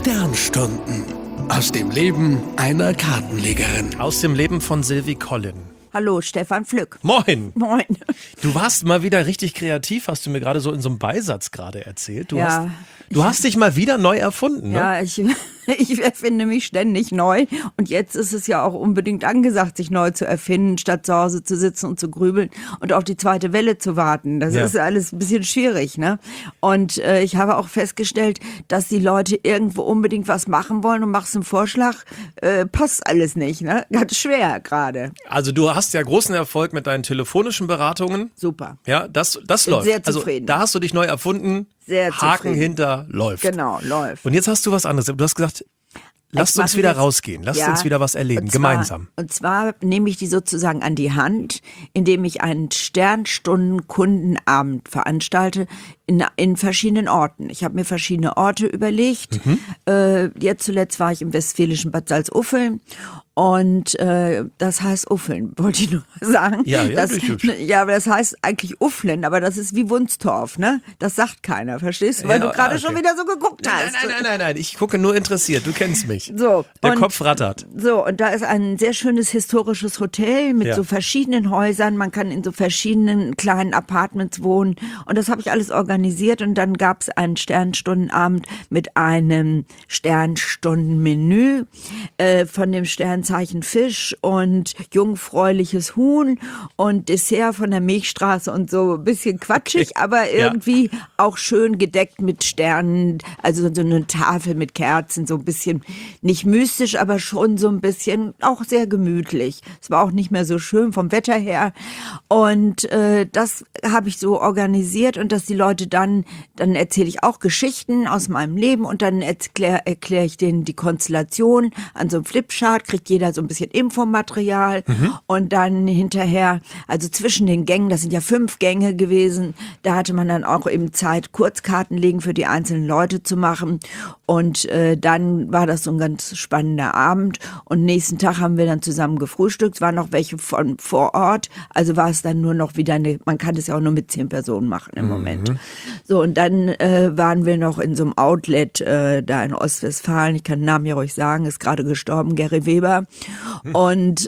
Sternstunden. Aus dem Leben einer Kartenlegerin. Aus dem Leben von Sylvie Collin. Hallo, Stefan Flück. Moin. Moin. Du warst mal wieder richtig kreativ, hast du mir gerade so in so einem Beisatz gerade erzählt. Du hast dich mal wieder neu erfunden, ne? Ja, ich erfinde mich ständig neu. Und jetzt ist es ja auch unbedingt angesagt, sich neu zu erfinden, statt zu Hause zu sitzen und zu grübeln und auf die zweite Welle zu warten. Das ist alles ein bisschen schwierig, ne? Und ich habe auch festgestellt, dass die Leute irgendwo unbedingt was machen wollen und machst einen Vorschlag, passt alles nicht, ne? Ganz schwer gerade. Also du hast ja großen Erfolg mit deinen telefonischen Beratungen. Super. Ja, das Bin läuft. sehr zufrieden. Also da hast du dich neu erfunden. Sehr Haken zufrieden. hinter, läuft. Genau, läuft. Und jetzt hast du was anderes. Du hast gesagt, lasst uns wieder rausgehen. Lasst uns wieder was erleben, gemeinsam. Und zwar nehme ich die sozusagen an die Hand, indem ich einen Sternstunden-Kundenabend veranstalte in verschiedenen Orten. Ich habe mir verschiedene Orte überlegt. Jetzt zuletzt war ich im westfälischen Bad Salzuffeln. Und das heißt Uffeln, wollte ich nur sagen. Ja, aber das heißt eigentlich Ufflen, aber das ist wie Wunstorf, ne? Das sagt keiner, verstehst du? Weil du gerade schon wieder so geguckt hast. Nein, ich gucke nur interessiert, du kennst mich. So, Der Kopf rattert. So, und da ist ein sehr schönes historisches Hotel mit so verschiedenen Häusern. Man kann in so verschiedenen kleinen Apartments wohnen. Und das habe ich alles organisiert. Und dann gab es einen Sternstundenabend mit einem Sternstundenmenü von dem Sternzeichen Fisch und jungfräuliches Huhn und Dessert von der Milchstraße und so ein bisschen quatschig, aber irgendwie auch schön gedeckt mit Sternen, also so eine Tafel mit Kerzen, so ein bisschen nicht mystisch, aber schon so ein bisschen auch sehr gemütlich. Es war auch nicht mehr so schön vom Wetter her und das habe ich so organisiert und dass die Leute dann erzähle ich auch Geschichten aus meinem Leben und dann erkläre ich denen die Konstellation an so einem Flipchart, kriegt jeder so ein bisschen Infomaterial und dann hinterher, also zwischen den Gängen, das sind ja 5 Gänge gewesen, da hatte man dann auch eben Zeit, Kurzkarten legen für die einzelnen Leute zu machen und dann war das so ein ganz spannender Abend und nächsten Tag haben wir dann zusammen gefrühstückt, es waren noch welche von vor Ort, also war es dann nur noch wieder man kann das ja auch nur mit 10 Personen machen im Moment. So und dann waren wir noch in so einem Outlet da in Ostwestfalen, ich kann den Namen ja ruhig sagen, ist gerade gestorben, Gary Weber. Und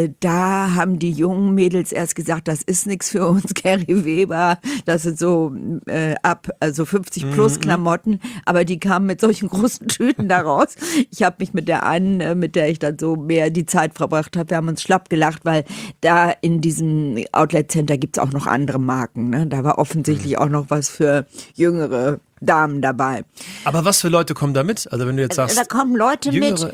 da haben die jungen Mädels erst gesagt, das ist nichts für uns, Gary Weber, das sind so also 50 plus Klamotten, aber die kamen mit solchen großen Tüten da raus. Ich habe mich mit der einen, mit der ich dann so mehr die Zeit verbracht habe, wir haben uns schlapp gelacht, weil da in diesem Outlet Center gibt's auch noch andere Marken, ne? Da war offensichtlich auch noch was für jüngere Damen dabei. Aber was für Leute kommen da mit? Also wenn du jetzt sagst, da kommen Leute Jüngere,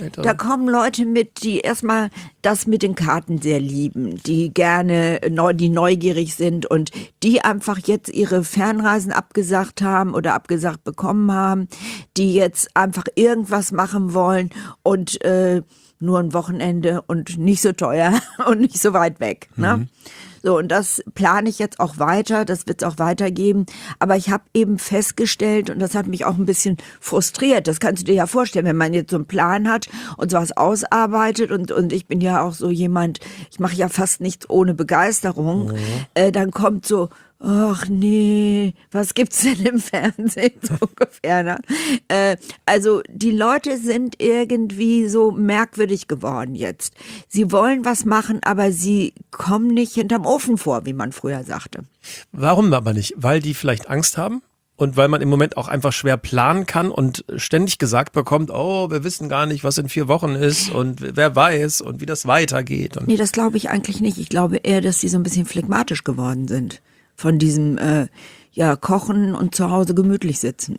mit, die erstmal das mit den Karten sehr lieben, die gerne die neugierig sind und die einfach jetzt ihre Fernreisen abgesagt haben oder abgesagt bekommen haben, die jetzt einfach irgendwas machen wollen und nur ein Wochenende und nicht so teuer und nicht so weit weg, ne? So, und das plane ich jetzt auch weiter, das wird es auch weitergeben. Aber ich habe eben festgestellt, und das hat mich auch ein bisschen frustriert, das kannst du dir ja vorstellen, wenn man jetzt so einen Plan hat und sowas ausarbeitet und ich bin ja auch so jemand, ich mache ja fast nichts ohne Begeisterung, dann kommt so, ach nee, was gibt's denn im Fernsehen so ungefähr? Ne? Also die Leute sind irgendwie so merkwürdig geworden jetzt. Sie wollen was machen, aber sie kommen nicht hinterm Ofen vor, wie man früher sagte. warum aber nicht? Weil die vielleicht Angst haben? Und weil man im Moment auch einfach schwer planen kann und ständig gesagt bekommt, oh, wir wissen gar nicht, was in 4 Wochen ist und wer weiß und wie das weitergeht. Und nee, das glaube ich eigentlich nicht. Ich glaube eher, dass sie so ein bisschen phlegmatisch geworden sind. Von diesem Kochen und zu Hause gemütlich sitzen.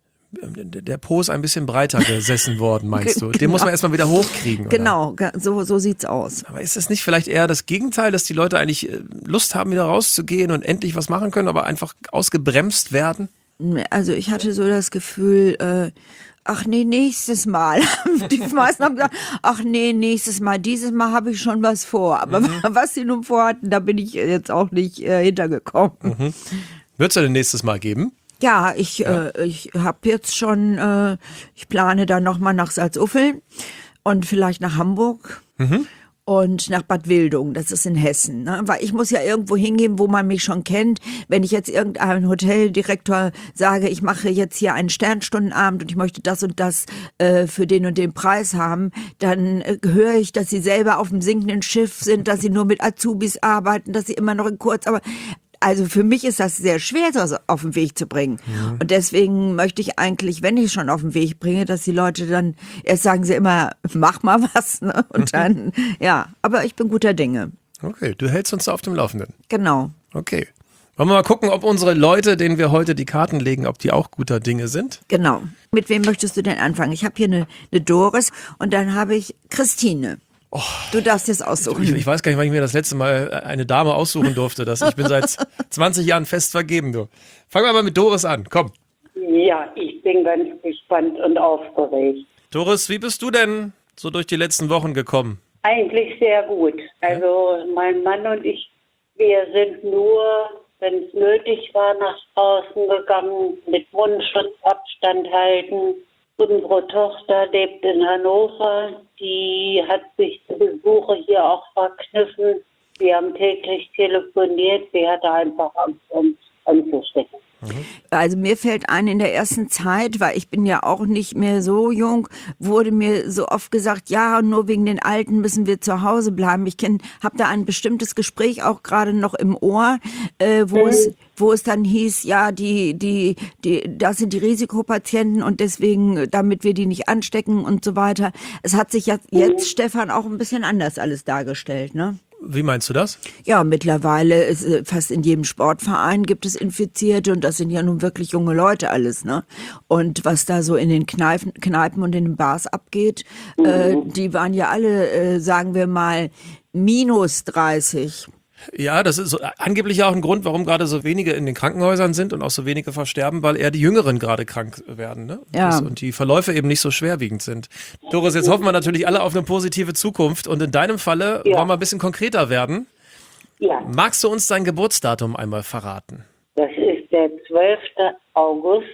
der Po ist ein bisschen breiter gesessen worden, meinst du? Den muss man erstmal wieder hochkriegen. Oder? Genau, so sieht's aus. Aber ist es nicht vielleicht eher das Gegenteil, dass die Leute eigentlich Lust haben, wieder rauszugehen und endlich was machen können, aber einfach ausgebremst werden? Also ich hatte so das Gefühl, ach nee, nächstes Mal. Die meisten haben gesagt, ach nee, nächstes Mal. Dieses Mal habe ich schon was vor. Aber was sie nun vorhatten, da bin ich jetzt auch nicht hintergekommen. Wird es denn nächstes Mal geben? Ja, ich habe jetzt schon, ich plane dann nochmal nach Salzuffeln und vielleicht nach Hamburg. und nach Bad Wildung, das ist in Hessen. Ne? Weil ich muss ja irgendwo hingehen, wo man mich schon kennt. Wenn ich jetzt irgendeinem Hoteldirektor sage, ich mache jetzt hier einen Sternstundenabend und ich möchte das und das für den und den Preis haben, dann höre ich, dass sie selber auf dem sinkenden Schiff sind, dass sie nur mit Azubis arbeiten, dass sie immer noch in Kurzarbeit. Also für mich ist das sehr schwer, das auf den Weg zu bringen. Ja. Und deswegen möchte ich eigentlich, wenn ich schon auf den Weg bringe, dass die Leute dann, erst sagen sie immer, mach mal was, ne? Und dann, ja, aber ich bin guter Dinge. Okay, du hältst uns da auf dem Laufenden. Genau. Okay. Wollen wir mal gucken, ob unsere Leute, denen wir heute die Karten legen, ob die auch guter Dinge sind? Genau. Mit wem möchtest du denn anfangen? Ich habe hier eine Doris und dann habe ich Christine. Oh, du darfst jetzt aussuchen. Ich weiß gar nicht, wann ich mir das letzte Mal eine Dame aussuchen durfte. Ich bin seit 20 Jahren fest vergeben. Du. Fangen wir mal mit Doris an. Komm. Ja, ich bin ganz gespannt und aufgeregt. Doris, wie bist du denn so durch die letzten Wochen gekommen? Eigentlich sehr gut. Also mein Mann und ich, wir sind nur, wenn es nötig war, nach draußen gegangen, mit Mundschutz, Abstand halten. Unsere Tochter lebt in Hannover, die hat sich zu Besuche hier auch verkniffen. Wir haben täglich telefoniert, sie hatte einfach Angst, uns anzustecken. Also mir fällt ein, in der ersten Zeit, weil ich bin ja auch nicht mehr so jung, wurde mir so oft gesagt, ja, nur wegen den Alten müssen wir zu Hause bleiben. Ich habe da ein bestimmtes Gespräch auch gerade noch im Ohr, wo es dann hieß, ja, das sind die Risikopatienten und deswegen, damit wir die nicht anstecken und so weiter. Es hat sich jetzt Stefan, auch ein bisschen anders alles dargestellt, ne? Wie meinst du das? Ja, mittlerweile ist fast in jedem Sportverein gibt es Infizierte und das sind ja nun wirklich junge Leute alles, ne? Und was da so in den Kneipen und in den Bars abgeht, die waren ja alle, sagen wir mal, minus 30. Ja, das ist so, angeblich auch ein Grund, warum gerade so wenige in den Krankenhäusern sind und auch so wenige versterben, weil eher die Jüngeren gerade krank werden, ne? Ja. Und die Verläufe eben nicht so schwerwiegend sind. Doris, jetzt hoffen wir natürlich alle auf eine positive Zukunft und in deinem Falle wollen wir ein bisschen konkreter werden. Ja. Magst du uns dein Geburtsdatum einmal verraten? Das ist der 12. August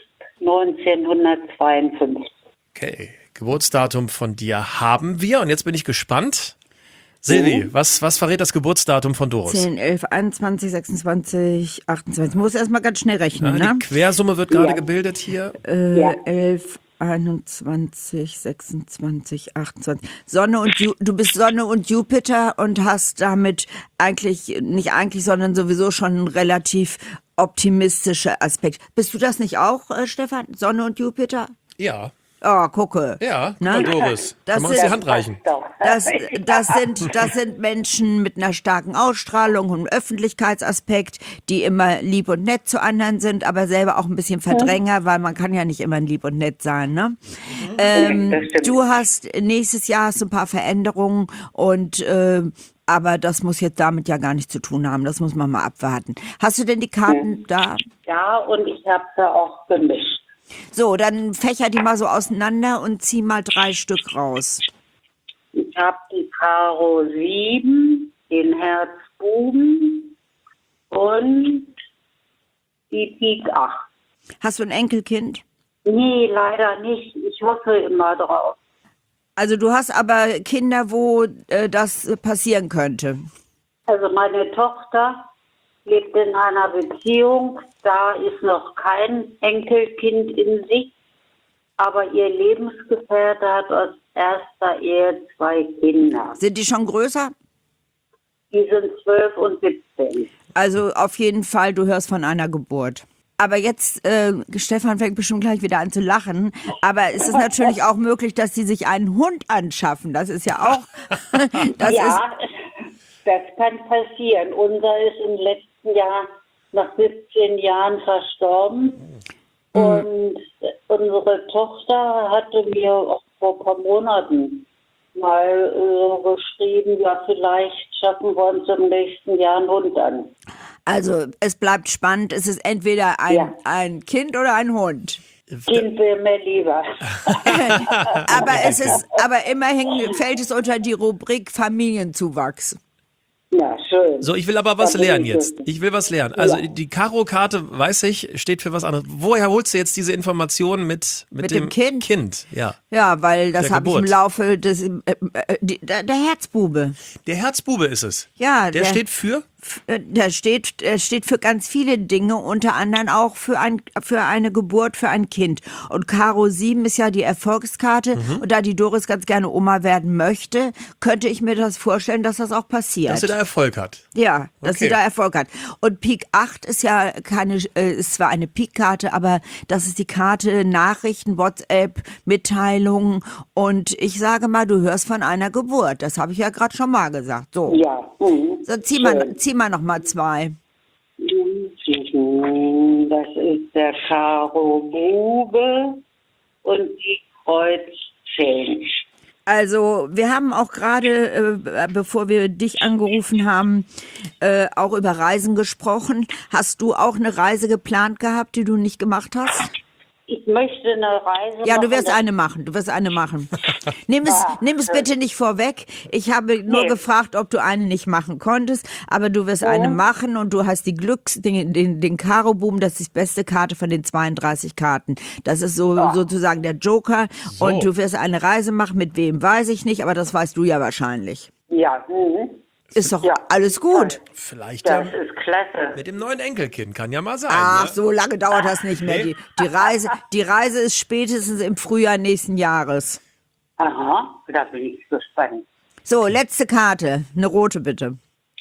1952. Okay, Geburtsdatum von dir haben wir und jetzt bin ich gespannt. Silvi, was verrät das Geburtsdatum von Doris? 10, 11, 21, 26, 28. Muss erstmal ganz schnell rechnen, ne? Die Quersumme wird gerade gebildet hier. 11, 21, 26, 28. Du bist Sonne und Jupiter und hast damit sondern sowieso schon einen relativ optimistischen Aspekt. Bist du das nicht auch, Stefan? Sonne und Jupiter? Ja. Oh, gucke. Ja, na, Doris. Kann man uns die Hand reichen? Das sind Menschen mit einer starken Ausstrahlung und Öffentlichkeitsaspekt, die immer lieb und nett zu anderen sind, aber selber auch ein bisschen Verdränger, weil man kann ja nicht immer lieb und nett sein, ne? Du hast nächstes Jahr ein paar Veränderungen und aber das muss jetzt damit ja gar nichts zu tun haben. Das muss man mal abwarten. Hast du denn die Karten da? Ja, und ich habe sie auch gemischt. So, dann fächer die mal so auseinander und zieh mal 3 Stück raus. Ich habe die Karo 7, den Herz Buben und die Pik 8. Hast du ein Enkelkind? Nee, leider nicht. Ich hoffe immer drauf. Also du hast aber Kinder, wo das passieren könnte. Also meine Tochter lebt in einer Beziehung, da ist noch kein Enkelkind in Sicht, aber ihr Lebensgefährte hat aus erster Ehe 2 Kinder. Sind die schon größer? Die sind 12 und 17. Also auf jeden Fall, du hörst von einer Geburt. Aber jetzt, Stefan fängt bestimmt gleich wieder an zu lachen, aber es ist natürlich auch möglich, dass sie sich einen Hund anschaffen. Das ist ja auch... Das kann passieren. Unser ist im letzten Jahr nach 17 Jahren verstorben. Und unsere Tochter hatte mir auch vor ein paar Monaten mal geschrieben, ja, vielleicht schaffen wir uns im nächsten Jahr einen Hund an. Also es bleibt spannend. Es ist entweder ein Kind oder ein Hund. Kind wäre mir lieber. aber immerhin fällt es unter die Rubrik Familienzuwachs. Na, schön. So, ich will aber was Da bin lernen ich jetzt. glücklich. Ich will was lernen. Also Ja. die Karo-Karte, weiß ich, steht für was anderes. Woher holst du jetzt diese Informationen mit dem Kind? Ja. Ja, weil das Der habe ich im Geburt. Laufe des, der Herzbube. Der Herzbube ist es. Ja, Der steht für? Der steht für ganz viele Dinge, unter anderem auch für eine Geburt, für ein Kind. Und Karo 7 ist ja die Erfolgskarte. Und da die Doris ganz gerne Oma werden möchte, könnte ich mir das vorstellen, dass das auch passiert. Dass sie da Erfolg hat. Ja, dass Okay. sie da Erfolg hat. Und Pik 8 ist ja ist zwar eine Pik-Karte, aber das ist die Karte Nachrichten, WhatsApp, Mitteilungen. Und ich sage mal, du hörst von einer Geburt. Das habe ich ja gerade schon mal gesagt. So, Ja. so zieh mal noch mal 2. Das ist der Karo Bube und die Kreuz 10. Also wir haben auch gerade, bevor wir dich angerufen haben, auch über Reisen gesprochen. Hast du auch eine Reise geplant gehabt, die du nicht gemacht hast? Ich möchte eine Reise Ja, machen. du wirst eine machen. Nimm es bitte nicht vorweg. Ich habe nur Nee. gefragt, ob du eine nicht machen konntest, aber du wirst eine machen und du hast die den Karo-Boom, das ist die beste Karte von den 32 Karten. Das ist sozusagen der Joker und du wirst eine Reise machen, mit wem weiß ich nicht, aber das weißt du ja wahrscheinlich. Ja, Ist doch Ja. alles gut. Vielleicht das ist klasse. mit dem neuen Enkelkind, kann ja mal sein. Ach, ne? so lange dauert das nicht mehr. Nee. Die Reise ist spätestens im Frühjahr nächsten Jahres. Aha, da bin ich gespannt. So, letzte Karte. Eine rote bitte.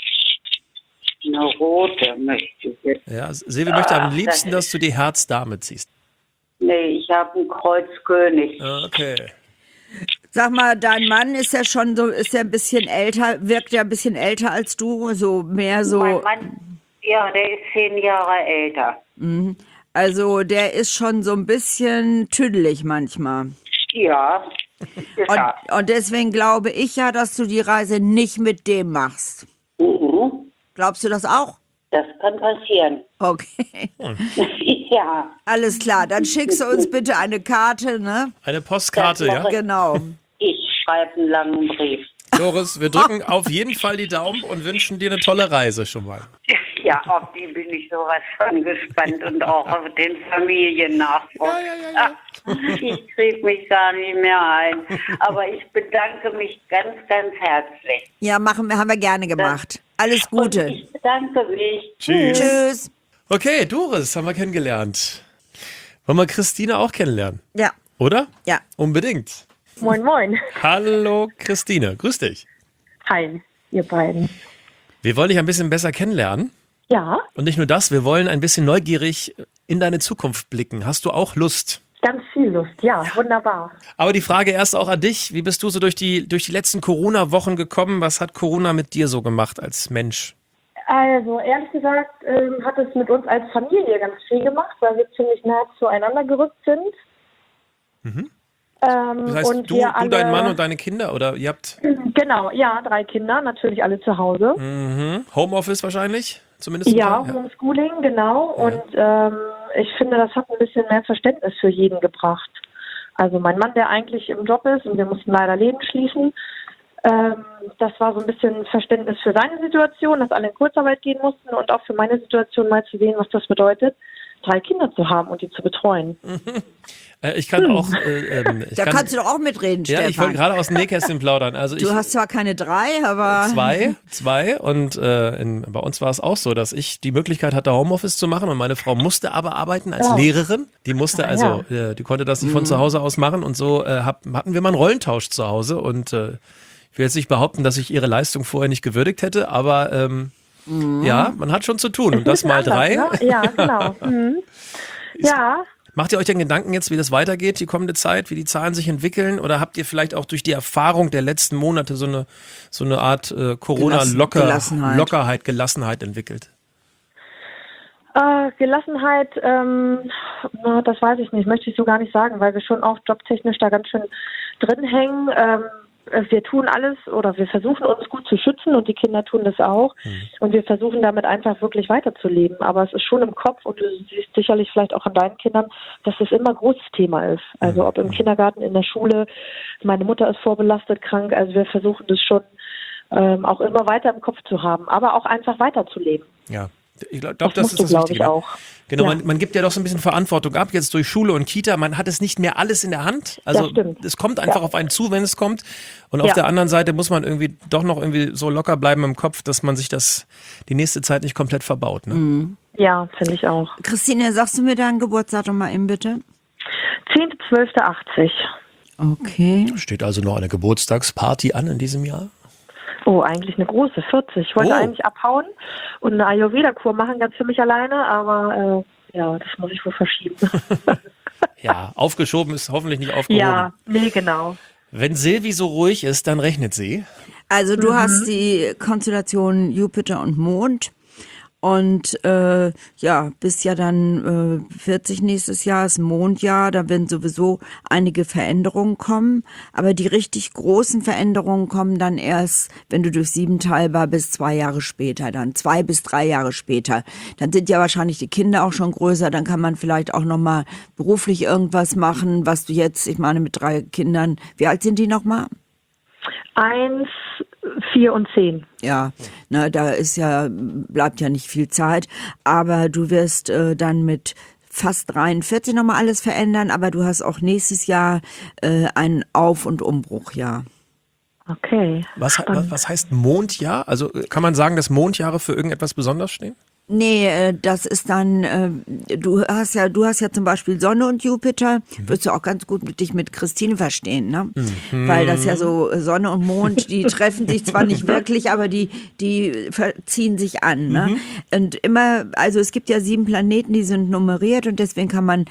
Eine rote möchte ich jetzt. Ja, Silvi möchte am liebsten, dass du die Herz-Dame ziehst. Nee, ich habe einen Kreuz König. Okay. Sag mal, dein Mann ist ja schon so, ist ja ein bisschen älter, wirkt ja ein bisschen älter als du, so mehr Mein so, Mann, ja, der ist 10 Jahre älter. also der ist schon so ein bisschen tüdelig manchmal. Ja, ist er. Und deswegen glaube ich ja, dass du die Reise nicht mit dem machst. Glaubst du das auch? Das kann passieren. Okay, Ja, alles klar. Dann schickst du uns bitte eine Karte, ne? Eine Postkarte, Das ja? mache Genau. ich schreibe einen langen Brief. Doris, wir drücken auf jeden Fall die Daumen und wünschen dir eine tolle Reise schon mal. Ja, auf die bin ich sowas von gespannt und auch auf den Familiennachwuchs. Ich kriege mich gar nicht mehr ein. Aber ich bedanke mich ganz, ganz herzlich. Ja, haben wir gerne gemacht. Alles Und Gute. ich bedanke mich. Tschüss. Okay, Doris haben wir kennengelernt. Wollen wir Christine auch kennenlernen? Ja, Oder? ja. Unbedingt. Moin, moin. Hallo Christine, grüß dich. Hi, ihr beiden. Wir wollen dich ein bisschen besser kennenlernen. Ja, Und nicht nur das, wir wollen ein bisschen neugierig in deine Zukunft blicken. Hast du auch Lust? ganz viel Lust. Ja, wunderbar. Aber die Frage erst auch an dich. Wie bist du so durch die letzten Corona-Wochen gekommen? Was hat Corona mit dir so gemacht als Mensch? Also, ehrlich gesagt, hat es mit uns als Familie ganz viel gemacht, weil wir ziemlich nah zueinander gerückt sind. Das heißt, und du, wir alle, dein Mann und deine Kinder? Oder ihr habt Genau, ja, 3 Kinder, natürlich alle zu Hause. Homeoffice wahrscheinlich? Zumindest zum Ja, Teil? Homeschooling, genau. Und ich finde, das hat ein bisschen mehr Verständnis für jeden gebracht. Also mein Mann, der eigentlich im Job ist und wir mussten leider Läden schließen, das war so ein bisschen Verständnis für seine Situation, dass alle in Kurzarbeit gehen mussten und auch für meine Situation mal zu sehen, was das bedeutet, 3 Kinder zu haben und die zu betreuen. Ich kann auch... Da kannst du doch auch mitreden, ja, ich wollte Stefan. gerade aus dem Nähkästchen plaudern. Also Du hast zwar keine 3, aber... Zwei und bei uns war es auch so, dass ich die Möglichkeit hatte, Homeoffice zu machen und meine Frau musste aber arbeiten als Lehrerin. Die musste die konnte das nicht von zu Hause aus machen und so hatten wir mal einen Rollentausch zu Hause und ich will jetzt nicht behaupten, dass ich ihre Leistung vorher nicht gewürdigt hätte, aber ja, man hat schon zu tun und das mal 3. Ne? Ja, genau. Ja. Macht ihr euch denn Gedanken jetzt, wie das weitergeht, die kommende Zeit, wie die Zahlen sich entwickeln? Oder habt ihr vielleicht auch durch die Erfahrung der letzten Monate so eine Art Corona-Lockerheit, Gelassenheit entwickelt? Gelassenheit, das weiß ich nicht, möchte ich so gar nicht sagen, weil wir schon auch jobtechnisch da ganz schön drin hängen. Wir tun alles oder wir versuchen uns gut zu schützen und die Kinder tun das auch. Und wir versuchen damit einfach wirklich weiterzuleben. Aber es ist schon im Kopf und du siehst sicherlich vielleicht auch an deinen Kindern, dass das immer ein großes Thema ist. Also ob im Kindergarten, in der Schule, meine Mutter ist vorbelastet krank, also wir versuchen das schon auch immer weiter im Kopf zu haben, aber auch einfach weiterzuleben. Ja. Ich glaube, Das das musst ist du, das glaube Wichtige. ich, auch. Genau, Ja. man gibt ja doch so ein bisschen Verantwortung ab, jetzt durch Schule und Kita. Man hat es nicht mehr alles in der Hand. Also Das stimmt. es kommt einfach auf einen zu, wenn es kommt. Und auf Ja. der anderen Seite muss man irgendwie doch noch irgendwie so locker bleiben im Kopf, dass man sich die nächste Zeit nicht komplett verbaut. Ne? Ja, finde ich auch. Christine, sagst du mir dein Geburtsdatum mal eben bitte? 10.12.80. Okay. Steht also noch eine Geburtstagsparty an in diesem Jahr? Oh, eigentlich eine große, 40. Ich wollte eigentlich abhauen und eine Ayurveda-Kur machen, ganz für mich alleine, aber ja, das muss ich wohl verschieben. Ja, aufgeschoben ist hoffentlich nicht aufgehoben. Ja, nee, genau. Wenn Silvi so ruhig ist, dann rechnet sie. Also du hast die Konstellation Jupiter und Mond und bist ja dann 40 nächstes Jahr, ist ein Mondjahr, da werden sowieso einige Veränderungen kommen, aber die richtig großen Veränderungen kommen dann erst, wenn du durch 7 teilbar bist, 2 Jahre später, dann 2 bis 3 Jahre später. Dann sind ja wahrscheinlich die Kinder auch schon größer, dann kann man vielleicht auch nochmal beruflich irgendwas machen, was du jetzt, ich meine mit 3 Kindern, wie alt sind die nochmal? 1, 4 und 10. Ja, ne, bleibt ja nicht viel Zeit, aber du wirst dann mit fast 43 nochmal alles verändern, aber du hast auch nächstes Jahr ein Auf- und Umbruchjahr. Okay. Was heißt Mondjahr? Also kann man sagen, dass Mondjahre für irgendetwas besonders stehen? Nee, das ist dann, du hast ja zum Beispiel Sonne und Jupiter, wirst du auch ganz gut dich mit Christine verstehen, ne? Weil das ja so Sonne und Mond, die treffen sich zwar nicht wirklich, aber die ziehen sich an, ne? Und immer, also es gibt ja 7 Planeten, die sind nummeriert und deswegen kann man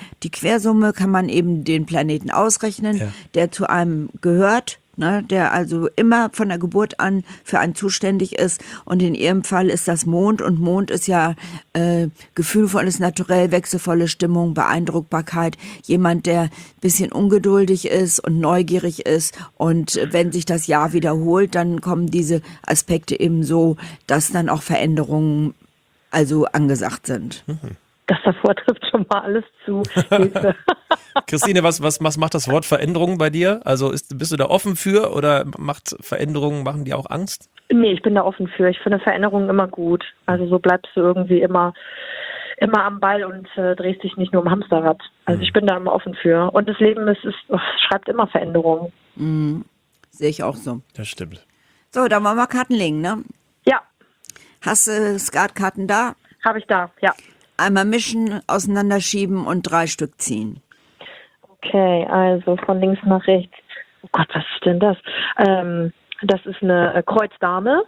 eben den Planeten ausrechnen, der zu einem gehört. Ne, der also immer von der Geburt an für einen zuständig ist. Und in ihrem Fall ist das Mond. Und Mond ist ja gefühlvolles Naturell, wechselvolle Stimmung, Beeindruckbarkeit. Jemand, der ein bisschen ungeduldig ist und neugierig ist. Und wenn sich das Jahr wiederholt, dann kommen diese Aspekte eben so, dass dann auch Veränderungen also angesagt sind. Das davor trifft schon mal alles zu. Hilfe. Christine, was macht das Wort Veränderung bei dir? Also bist du da offen für oder machen die auch Angst? Nee, ich bin da offen für. Ich finde Veränderungen immer gut. Also so bleibst du irgendwie immer am Ball und drehst dich nicht nur im Hamsterrad. Also ich bin da immer offen für. Und das Leben es schreibt immer Veränderungen. Sehe ich auch so. Das stimmt. So, dann wollen wir Karten legen, ne? Ja, Hast du Skatkarten da? habe ich da, ja. Einmal mischen, auseinanderschieben und 3 Stück ziehen. Okay, also von links nach rechts. Oh Gott, was ist denn das? Das ist eine Kreuzdame.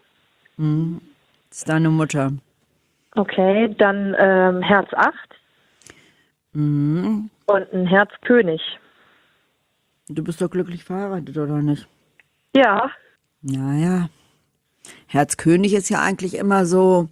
Das ist deine Mutter. Okay, dann Herz 8. Und ein Herz König. Du bist doch glücklich verheiratet, oder nicht? Ja. Naja. Herzkönig ist ja eigentlich immer so,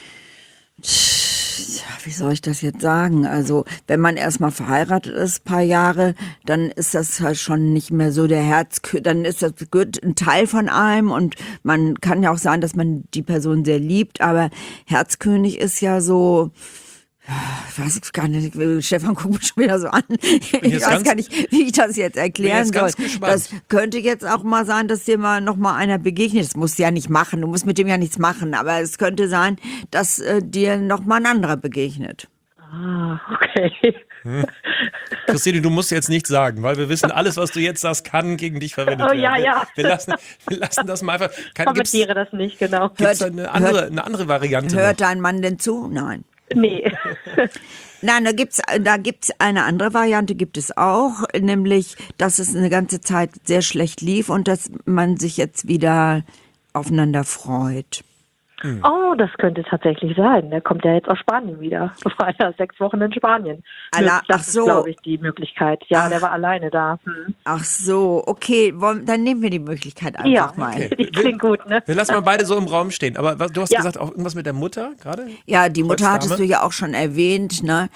wie soll ich das jetzt sagen? Also, wenn man erstmal verheiratet ist, paar Jahre, dann ist das halt schon nicht mehr so der dann ist das ein Teil von einem und man kann ja auch sagen, dass man die Person sehr liebt, aber Herzkönig ist ja so, ich weiß gar nicht, Stefan guckt mich schon wieder so an. Ich weiß gar nicht, wie ich das jetzt erklären soll. Das könnte jetzt auch mal sein, dass dir noch mal einer begegnet. Das musst du ja nicht machen, du musst mit dem ja nichts machen, aber es könnte sein, dass dir noch mal ein anderer begegnet. Ah, okay. Christine, du musst jetzt nichts sagen, weil wir wissen, alles, was du jetzt sagst, kann gegen dich verwendet werden. Ja. Wir lassen das mal einfach. Kommentiere das nicht, genau. Gibt es eine andere Variante? Hört dein Mann denn zu? Nein. Nee. Nein, da gibt's eine andere Variante, gibt es auch, nämlich, dass es eine ganze Zeit sehr schlecht lief und dass man sich jetzt wieder aufeinander freut. Oh, das könnte tatsächlich sein. Der kommt ja jetzt aus Spanien wieder. War ja 6 Wochen in Spanien. Das ist, glaube ich, die Möglichkeit. Ja, der war alleine da. Ach so, okay, dann nehmen wir die Möglichkeit einfach mal. Okay. Die klingt gut, ne? Wir lassen mal beide so im Raum stehen. Aber du hast gesagt, auch irgendwas mit der Mutter gerade? Ja, die Mutter Kreuzdame? hattest du ja auch schon erwähnt, ne?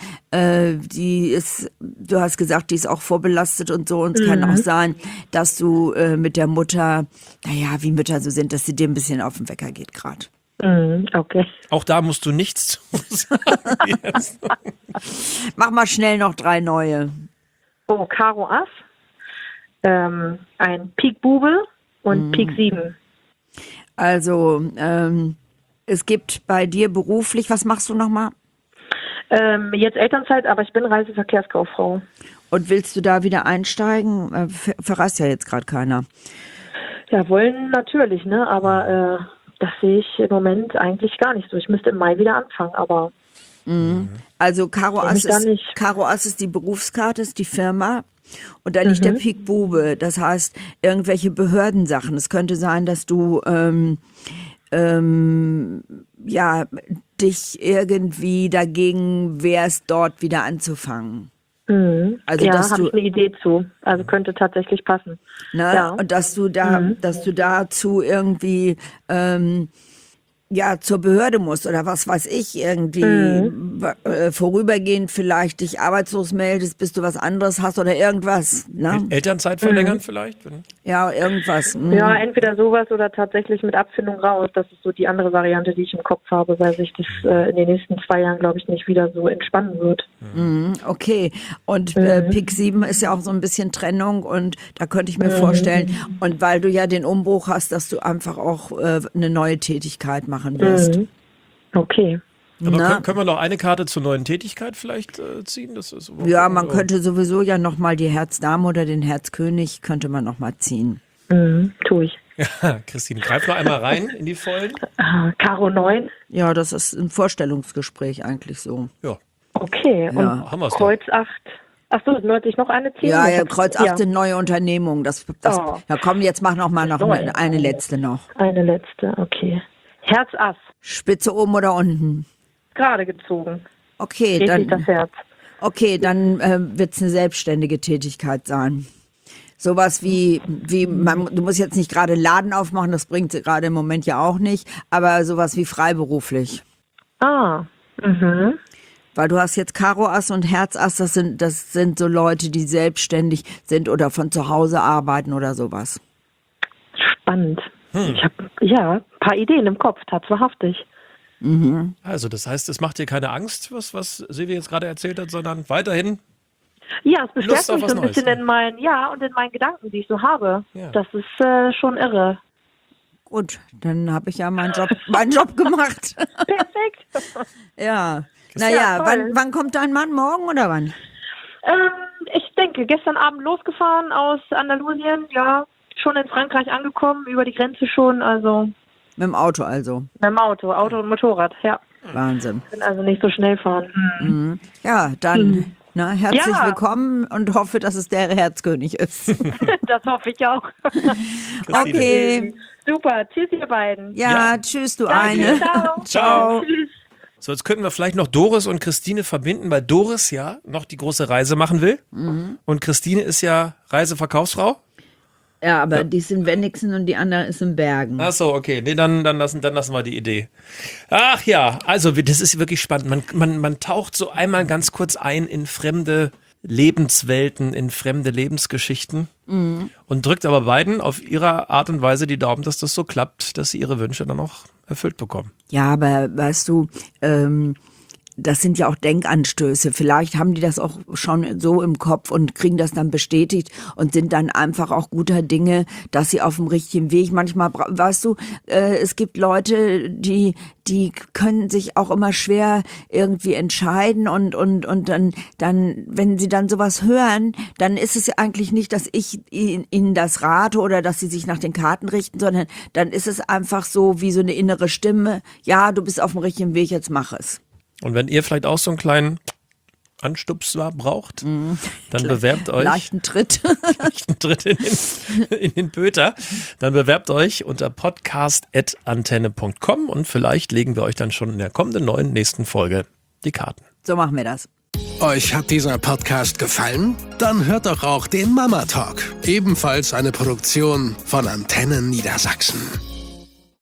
Du hast gesagt, die ist auch vorbelastet und so. Und es kann auch sein, dass du mit der Mutter, naja, wie Mütter so sind, dass sie dir ein bisschen auf den Wecker geht gerade. Okay. Auch da musst du nichts zu sagen. Jetzt. Mach mal schnell noch 3 neue. Oh, Karo Ass, ein Pik Bube und Pik 7. Also, es gibt bei dir beruflich, was machst du nochmal? Jetzt Elternzeit, aber ich bin Reiseverkehrskauffrau. Und willst du da wieder einsteigen? Verreist ja jetzt gerade keiner. Ja, wollen natürlich, ne? Aber das sehe ich im Moment eigentlich gar nicht so. Ich müsste im Mai wieder anfangen, aber Also Karo Ass ist die Berufskarte, ist die Firma. Und da liegt der Pik Bube. Das heißt, irgendwelche Behördensachen. Es könnte sein, dass du dich irgendwie dagegen wehrst, dort wieder anzufangen. Also, ja, dass habe du ich eine Idee zu. Also könnte tatsächlich passen. Ne? Ja. Und dass du dazu irgendwie zur Behörde musst oder was weiß ich, irgendwie vorübergehend vielleicht dich arbeitslos meldest, bis du was anderes hast oder irgendwas. Ne? Elternzeit verlängern vielleicht? Ja, irgendwas. Ja, entweder sowas oder tatsächlich mit Abfindung raus. Das ist so die andere Variante, die ich im Kopf habe, weil sich das in den nächsten 2 Jahren, glaube ich, nicht wieder so entspannen wird. Okay. Und Pik 7 ist ja auch so ein bisschen Trennung und da könnte ich mir vorstellen, und weil du ja den Umbruch hast, dass du einfach auch eine neue Tätigkeit machen wirst. Okay. Aber können wir noch eine Karte zur neuen Tätigkeit vielleicht ziehen? Das ist Ja, man könnte sowieso ja nochmal die Herzdame oder den Herzkönig könnte man nochmal ziehen. Tue ich. Ja, Christine, greif noch einmal rein in die Vollen. Karo 9. Ja, das ist ein Vorstellungsgespräch eigentlich so. Ja. Okay. Ja. Und Haben wir's doch. Kreuz 8. Achso, sollte ich noch eine ziehen? Ja, Kreuz 8 sind neue Unternehmungen. Oh. Ja, komm, jetzt mach noch mal neu. eine letzte noch. Eine letzte, okay. Herz Ass. Spitze oben oder unten? Gerade gezogen. Okay, Richtig das Herz. dann wird es eine selbstständige Tätigkeit sein. Sowas wie du musst jetzt nicht gerade Laden aufmachen, das bringt sie gerade im Moment ja auch nicht, aber sowas wie freiberuflich. Weil du hast jetzt Karo Ass und Herz Ass, das sind so Leute, die selbstständig sind oder von zu Hause arbeiten oder sowas. Spannend. Ich habe ein paar Ideen im Kopf, tatsächlich. Also das heißt, es macht dir keine Angst, was Silvia jetzt gerade erzählt hat, sondern weiterhin Ja, es bestärkt Lust auf mich was so ein bisschen Neues. in meinen Gedanken, die ich so habe. Ja. Das ist schon irre. Gut, dann habe ich ja meinen Job gemacht. Perfekt. Ja. Ja, Naja, toll. wann kommt dein Mann? Morgen oder wann? Ich denke, gestern Abend losgefahren aus Andalusien, ja, schon in Frankreich angekommen, über die Grenze schon, also Mit dem Auto also. mit dem Auto und Motorrad, ja. Wahnsinn. Ich kann also nicht so schnell fahren. Ja, dann herzlich Ja. willkommen und hoffe, dass es der Herzkönig ist. Das hoffe ich auch. Okay. Super, tschüss ihr beiden. Ja, tschüss, du Danke, eine. ciao. Ciao. Tschüss. So, jetzt könnten wir vielleicht noch Doris und Christine verbinden, weil Doris ja noch die große Reise machen will. Und Christine ist ja Reiseverkaufsfrau. Ja, aber die ist in Wenigsen und die andere ist in Bergen. Ach so, okay. Nee, dann lassen wir die Idee. Ach ja, also das ist wirklich spannend. Man taucht so einmal ganz kurz ein in fremde Lebenswelten, in fremde Lebensgeschichten und drückt aber beiden auf ihre Art und Weise die Daumen, dass das so klappt, dass sie ihre Wünsche dann auch erfüllt bekommen. Ja, aber weißt du, das sind ja auch Denkanstöße. Vielleicht haben die das auch schon so im Kopf und kriegen das dann bestätigt und sind dann einfach auch guter Dinge, dass sie auf dem richtigen Weg. Manchmal, weißt du, es gibt Leute, die können sich auch immer schwer irgendwie entscheiden und dann, wenn sie dann sowas hören, dann ist es eigentlich nicht, dass ich ihnen das rate oder dass sie sich nach den Karten richten, sondern dann ist es einfach so wie so eine innere Stimme. Ja, du bist auf dem richtigen Weg, jetzt mach es. Und wenn ihr vielleicht auch so einen kleinen Anstupser braucht, dann bewerbt euch. Leichten Tritt. Leichten Tritt in den Pöter. Dann bewerbt euch unter podcast@antenne.com und vielleicht legen wir euch dann schon in der kommenden nächsten Folge die Karten. So machen wir das. Euch hat dieser Podcast gefallen? Dann hört doch auch den Mama Talk. Ebenfalls eine Produktion von Antenne Niedersachsen.